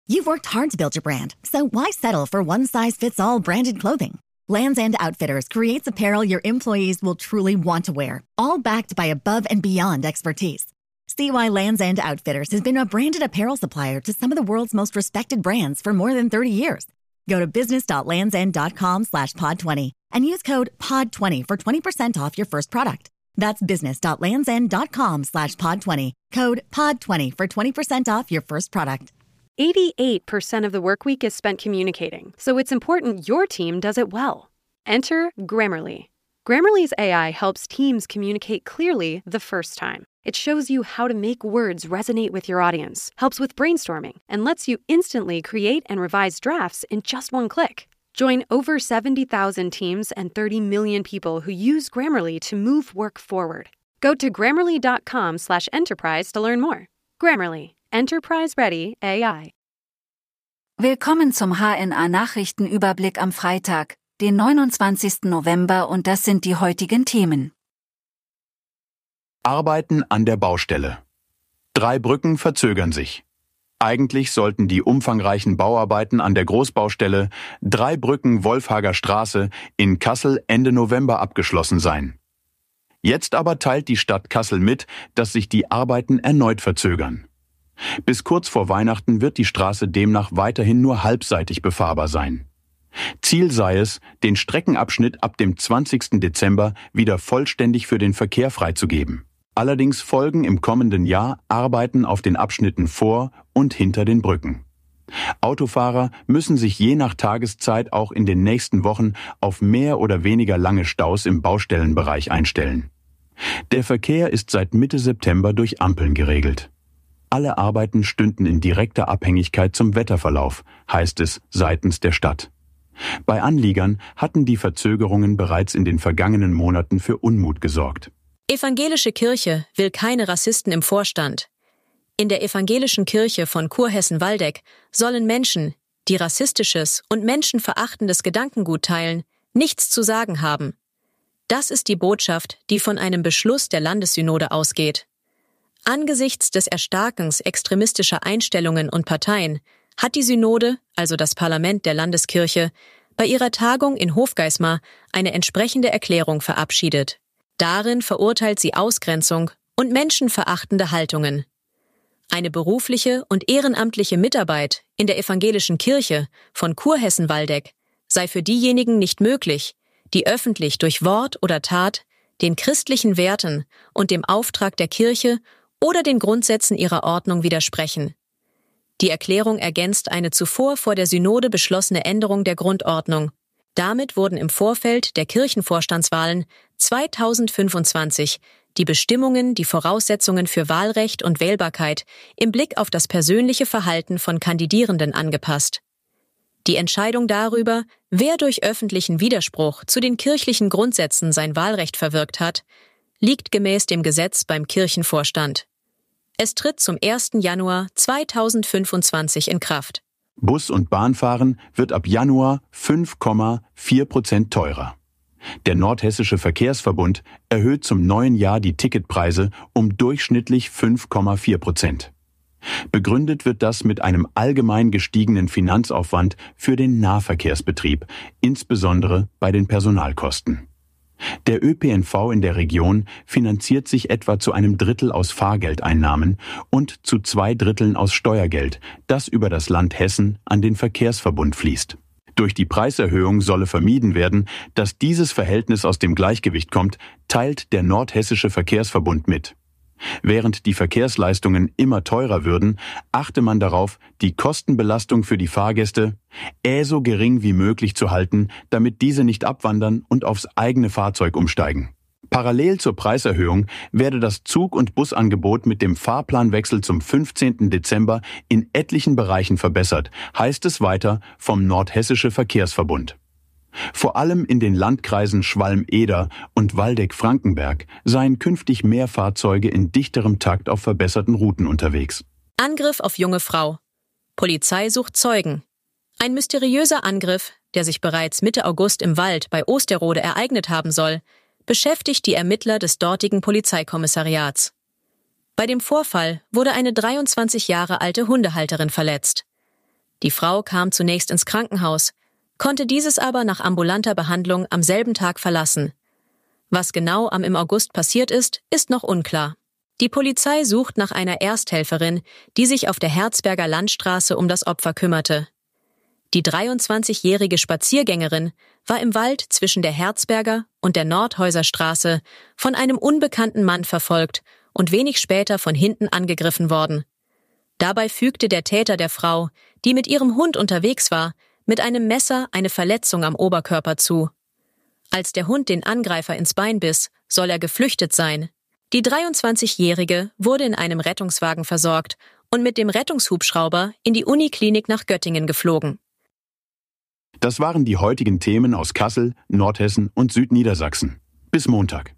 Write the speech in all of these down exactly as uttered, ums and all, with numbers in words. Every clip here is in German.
You've worked hard to build your brand, so why settle for one-size-fits-all branded clothing? Lands' End Outfitters creates apparel your employees will truly want to wear, all backed by above-and-beyond expertise. See why Lands' End Outfitters has been a branded apparel supplier to some of the world's most respected brands for more than thirty years. Go to business.landsend.com slash pod 20 and use code pod twenty for twenty percent off your first product. That's business.landsend.com slash pod 20, code pod twenty for twenty percent off your first product. eighty-eight percent of the workweek is spent communicating, so it's important your team does it well. Enter Grammarly. Grammarly's A I helps teams communicate clearly the first time. It shows you how to make words resonate with your audience, helps with brainstorming, and lets you instantly create and revise drafts in just one click. Join over seventy thousand teams and thirty million people who use Grammarly to move work forward. Go to grammarly.com slash enterprise to learn more. Grammarly. Enterprise-ready A I. Willkommen zum H N A-Nachrichtenüberblick am Freitag, den neunundzwanzigsten November, und das sind die heutigen Themen. Arbeiten an der Baustelle. Drei Brücken verzögern sich. Eigentlich sollten die umfangreichen Bauarbeiten an der Großbaustelle Drei Brücken Wolfhager Straße in Kassel Ende November abgeschlossen sein. Jetzt aber teilt die Stadt Kassel mit, dass sich die Arbeiten erneut verzögern. Bis kurz vor Weihnachten wird die Straße demnach weiterhin nur halbseitig befahrbar sein. Ziel sei es, den Streckenabschnitt ab dem zwanzigsten Dezember wieder vollständig für den Verkehr freizugeben. Allerdings folgen im kommenden Jahr Arbeiten auf den Abschnitten vor und hinter den Brücken. Autofahrer müssen sich je nach Tageszeit auch in den nächsten Wochen auf mehr oder weniger lange Staus im Baustellenbereich einstellen. Der Verkehr ist seit Mitte September durch Ampeln geregelt. Alle Arbeiten stünden in direkter Abhängigkeit zum Wetterverlauf, heißt es seitens der Stadt. Bei Anliegern hatten die Verzögerungen bereits in den vergangenen Monaten für Unmut gesorgt. Evangelische Kirche will keine Rassisten im Vorstand. In der evangelischen Kirche von Kurhessen-Waldeck sollen Menschen, die rassistisches und menschenverachtendes Gedankengut teilen, nichts zu sagen haben. Das ist die Botschaft, die von einem Beschluss der Landessynode ausgeht. Angesichts des Erstarkens extremistischer Einstellungen und Parteien hat die Synode, also das Parlament der Landeskirche, bei ihrer Tagung in Hofgeismar eine entsprechende Erklärung verabschiedet. Darin verurteilt sie Ausgrenzung und menschenverachtende Haltungen. Eine berufliche und ehrenamtliche Mitarbeit in der evangelischen Kirche von Kurhessen-Waldeck sei für diejenigen nicht möglich, die öffentlich durch Wort oder Tat den christlichen Werten und dem Auftrag der Kirche oder den Grundsätzen ihrer Ordnung widersprechen. Die Erklärung ergänzt eine zuvor vor der Synode beschlossene Änderung der Grundordnung. Damit wurden im Vorfeld der Kirchenvorstandswahlen zweitausendfünfundzwanzig die Bestimmungen, die Voraussetzungen für Wahlrecht und Wählbarkeit im Blick auf das persönliche Verhalten von Kandidierenden angepasst. Die Entscheidung darüber, wer durch öffentlichen Widerspruch zu den kirchlichen Grundsätzen sein Wahlrecht verwirkt hat, liegt gemäß dem Gesetz beim Kirchenvorstand. Es tritt zum ersten Januar zweitausendfünfundzwanzig in Kraft. Bus- und Bahnfahren wird ab Januar fünf Komma vier Prozent teurer. Der Nordhessische Verkehrsverbund erhöht zum neuen Jahr die Ticketpreise um durchschnittlich fünf Komma vier Prozent. Begründet wird das mit einem allgemein gestiegenen Finanzaufwand für den Nahverkehrsbetrieb, insbesondere bei den Personalkosten. Der Ö P N V in der Region finanziert sich etwa zu einem Drittel aus Fahrgeldeinnahmen und zu zwei Dritteln aus Steuergeld, das über das Land Hessen an den Verkehrsverbund fließt. Durch die Preiserhöhung solle vermieden werden, dass dieses Verhältnis aus dem Gleichgewicht kommt, teilt der Nordhessische Verkehrsverbund mit. Während die Verkehrsleistungen immer teurer würden, achte man darauf, die Kostenbelastung für die Fahrgäste äh so gering wie möglich zu halten, damit diese nicht abwandern und aufs eigene Fahrzeug umsteigen. Parallel zur Preiserhöhung werde das Zug- und Busangebot mit dem Fahrplanwechsel zum fünfzehnten Dezember in etlichen Bereichen verbessert, heißt es weiter vom Nordhessische Verkehrsverbund. Vor allem in den Landkreisen Schwalm-Eder und Waldeck-Frankenberg seien künftig mehr Fahrzeuge in dichterem Takt auf verbesserten Routen unterwegs. Angriff auf junge Frau. Polizei sucht Zeugen. Ein mysteriöser Angriff, der sich bereits Mitte August im Wald bei Osterode ereignet haben soll, beschäftigt die Ermittler des dortigen Polizeikommissariats. Bei dem Vorfall wurde eine dreiundzwanzig Jahre alte Hundehalterin verletzt. Die Frau kam zunächst ins Krankenhaus, konnte dieses aber nach ambulanter Behandlung am selben Tag verlassen. Was genau am im August passiert ist, ist noch unklar. Die Polizei sucht nach einer Ersthelferin, die sich auf der Herzberger Landstraße um das Opfer kümmerte. Die dreiundzwanzigjährige Spaziergängerin war im Wald zwischen der Herzberger und der Nordhäuserstraße von einem unbekannten Mann verfolgt und wenig später von hinten angegriffen worden. Dabei fügte der Täter der Frau, die mit ihrem Hund unterwegs war, mit einem Messer eine Verletzung am Oberkörper zu. Als der Hund den Angreifer ins Bein biss, soll er geflüchtet sein. Die dreiundzwanzigjährige wurde in einem Rettungswagen versorgt und mit dem Rettungshubschrauber in die Uniklinik nach Göttingen geflogen. Das waren die heutigen Themen aus Kassel, Nordhessen und Südniedersachsen. Bis Montag.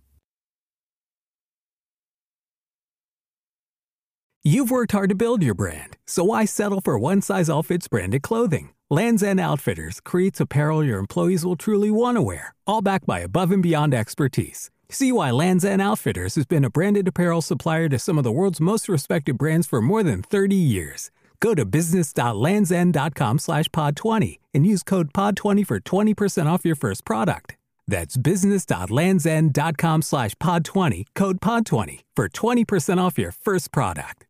You've worked hard to build your brand, so why settle for one-size-all-fits branded clothing? Lands' End Outfitters creates apparel your employees will truly want to wear, all backed by above-and-beyond expertise. See why Lands' End Outfitters has been a branded apparel supplier to some of the world's most respected brands for more than thirty years. Go to business.landsend.com slash pod 20 and use code pod twenty for twenty percent off your first product. That's business.landsend.com slash pod 20, code pod twenty for twenty percent off your first product.